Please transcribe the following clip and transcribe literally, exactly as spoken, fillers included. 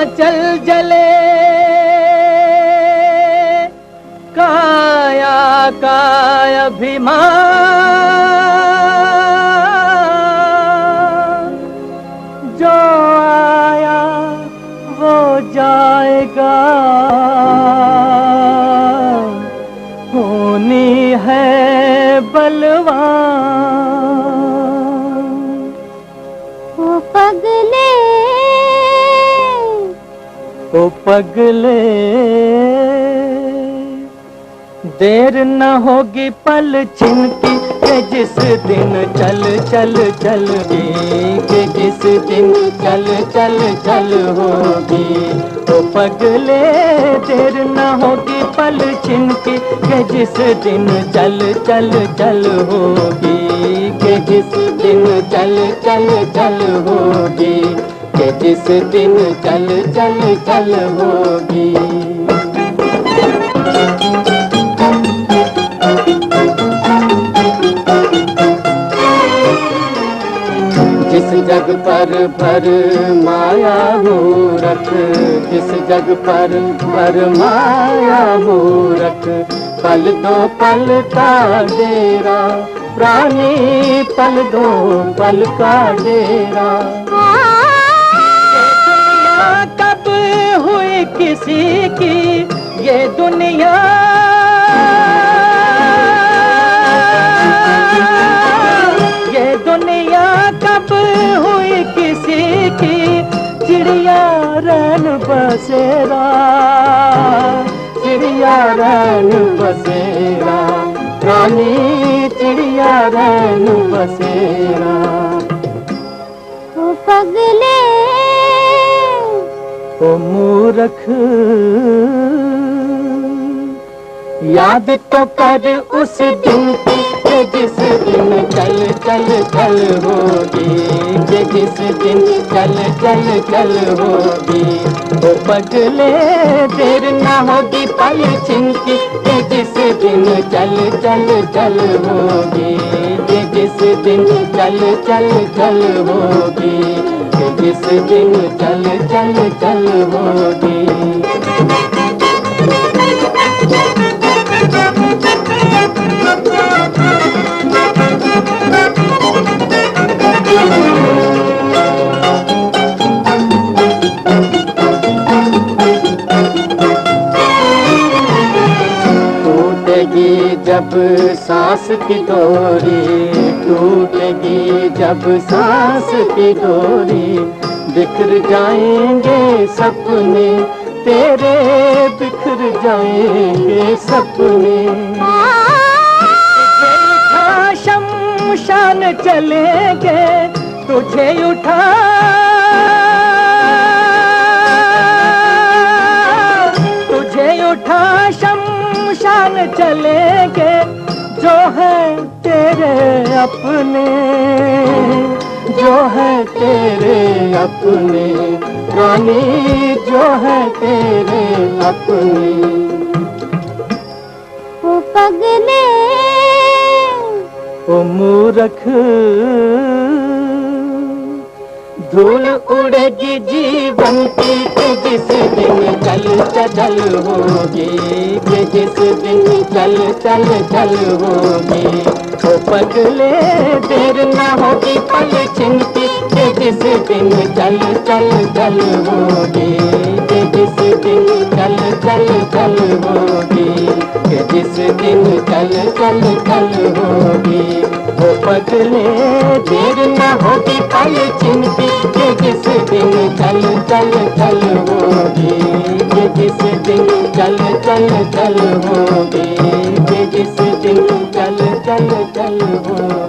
आंचल जले काया का अभिमान, जो आया वो जाएगा, होनी है बलवान। ओ पगले ओ पगले देर न होगी पल छिनकी के जिस दिन चल चल चल के जिस दिन चल चल चल होगी। ओ पगले देर न होगी पल छिनकी के जिस दिन चल चल चल होगी, के जिस दिन चल चल चल होगी, के जिस दिन चल चल चल होगी। जिस जग पर भर माया मूरख, जिस जग पर भर माया मूरख, पल दो पल का डेरा प्राणी, पल दो पल का डेरा। कब हुई किसी की ये दुनिया, ये दुनिया कब हुई किसी की, चिड़िया रैन बसेरा, चिड़िया रैन बसेरा, रानी चिड़िया रैन बसेरा। ओ पगले ओ मूरख याद तो कर उस दिन की जिस दिन चल चल चल होगी, के जिस दिन चल चल चल होगी। ओ पगले देर न होगी पल छिनकी के जिस दिन चल चल चल होगी, के जिस दिन चल चल चल होगी, के जिस दिन चल चल चल होगी। टूटेगी जब सांस की डोरी, टूटेगी जब सांस की डोरी, बिखर जाएंगे सपने तेरे, बिखर जाएंगे सपने। शमशान चलेंगे तुझे उठा, तुझे उठा शमशान चलेंगे, जो है तेरे अपने, जो है तेरे अपने, रानी जो है तेरे अपने। ओ पगले ओ मूरख धूल उड़ेगी जीवन की के जिस दिन चल चल होगी, के जिस दिन चल चल चल होगी। ओ पगले देर न होगी पल छिनकी के जिस दिन चल चल चल होगी, के जिस दिन चल चल चल होगी, के जिस दिन चल चल चल होगी। ओ पगले देर न होगी पल छिनकी के जिस दिन चल चल चल होगी, के जिस दिन चल चल चल होगी, के जिस दिन चल चल चल होगी।